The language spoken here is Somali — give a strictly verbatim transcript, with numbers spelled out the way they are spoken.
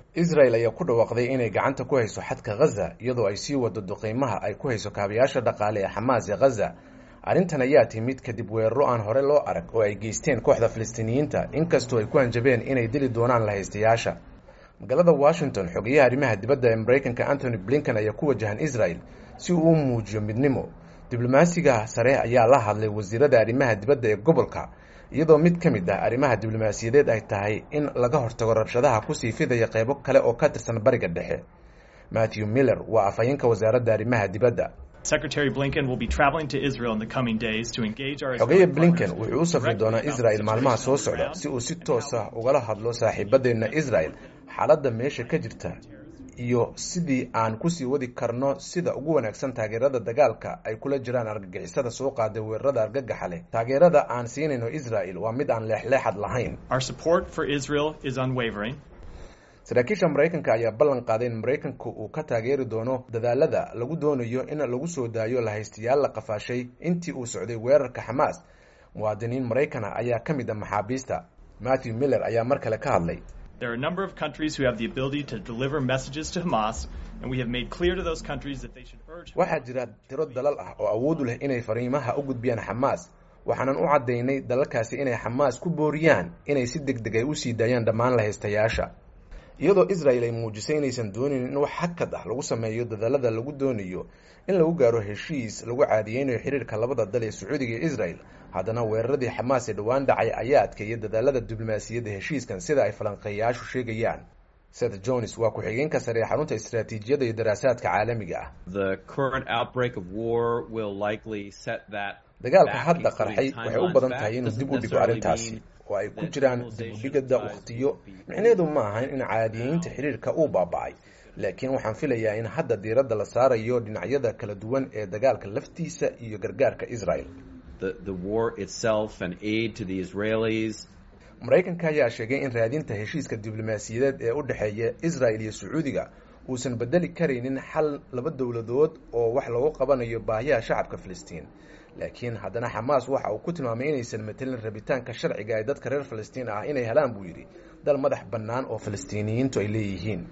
Israel ayaa ku dhawaaqday inay gacanta ku hayso xadka Gaza iyadoo ay sii wado duqeymaha ay ku hayso kaabayaasha dhaqaale ee Xamaas ee Gaza. Arrintan ayaa timid kadib weeraro aan hore loo arag oo ay geysteen kooxda Falastiiniyiinta inkastoo ay ku hanjabeen inay dili doonaan lahaystayaasha. Magaalada Washington, xogayaha arrimaha dibadda ee Mareykanka Anthony Blinken ayaa ku wajahan Israel si uu u muujiyo midnimo. Diblomaasiga sare ayaa la hadlay wasiirada arrimaha dibadda ee gobolka iyadoo mid ka mid ah arrimaha diblomaasiyadeed ay tahay in laga hortago rabshadaha ku sii fidaya qaybo kale oo ka tirsan bariga dhexe. Matthew Miller waa afhayeenka wasaaradda arrimaha dibadda. Secretary Blinken will be traveling to Israel in the coming days to engage our Xogaye Blinken wuxuu u safri doonaa Israel maalmaha soo socda si uu si toos ah ugala hadlo saaxiibadeena Israel xaaladda meesha ka jirta iyo sidii aan ku sii wadi karno sida ugu wanaagsan taageerada dagaalka ay kula jiraan argagixisada soo qaaday weerarada argagaxa leh. Taageerada aan siinayno Israel waa mid aan leexleexad lahayn. Our support for Israel is unwavering. Saraakiisha Mareykanka ayaa ballan qaaday in Mareykanku uu ka taageeri doono dadaalada lagu doonayo in lagu soo daayo lahaystayaal la qafaashay intii uu socday weerarka Xamaas. Muwaadiniin Mareykan ah ayaa ka mid ah maxaabiista. Matthew Miller ayaa mar kale ka hadlay. There are a number of countries who have the ability to deliver messages to Hamas, and we have made clear to those countries that they should urge. Waxaa jira tiro dalal ah oo awood u leh inay fariimaha u gudbiyaan Xamaas. Waxaanan u cadeynay dalalkaasi inay Xamaas ku booriyaan inay si degdeg ah u sii daayaan dhammaan lahaystayaasha. Iyadoo Israel ay muujisay inaysan doonin in wax hakad ah lagu sameeyo dadaalada lagu doonayo in lagu gaaro heshiis lagu caadiyeynayo xiriirka labada dal ee Sacuudiga iyo Israel, haddana weeraradii Xamaas ee dhawaan dhacay ayaa adkeeyay dadaalada diblomaasiyadda heshiiskan sida ay falanqeeyayaashu sheegayaan. Seth Jones waa ku-xigeenka sare ee xarunta istiraatiijiyadda iyo daraasaadka caalamiga ah. The current outbreak of war will likely set that dagaalka hadda qarxay waxay u badan tahay inuu dib u dhigo arrintaasi oo ay ku jiraan dib u dhigada waqtiyo. Micnaheedu ma ahan in caadiyeynta xiriirka uu baaba'ay, laakiin waxaan filayaa in hadda diiradda la saarayo dhinacyada kala duwan ee dagaalka laftiisa iyo gargaarka Israel. The, the war itself and aid to the Israelis. Mareykanka ayaa sheegay in raadinta heshiiska diblomaasiyadeed ee u dhexeeya Israel iyo Sacuudiga uusan bedeli karaynin xal laba dowladood oo wax lagu qabanayo baahiyaha shacabka Filistiin. Laakiin haddana Xamaas waxa uu ku tilmaamay inaysan metelin rabitaanka sharciga ee dadka reer Filistiin ah inay helaan buu yiri dal madax bannaan oo Filistiiniyiintu ay leeyihiin.